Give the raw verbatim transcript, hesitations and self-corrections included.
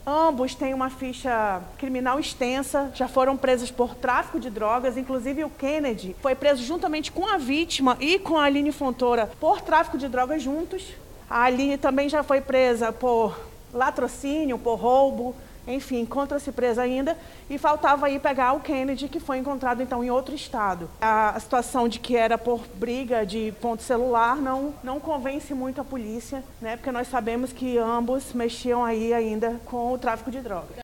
Ambos têm uma ficha criminal extensa, já foram presos por tráfico de drogas, inclusive o Kennedy foi preso juntamente com a vítima e com a Aline Fontoura por tráfico de drogas juntos. A Aline também já foi presa por latrocínio, por roubo, enfim, encontra-se presa ainda, e faltava aí pegar o Kennedy, que foi encontrado então em outro estado. A, a situação de que era por briga de ponto celular não, não convence muito a polícia, né, porque nós sabemos que ambos mexiam aí ainda com o tráfico de drogas.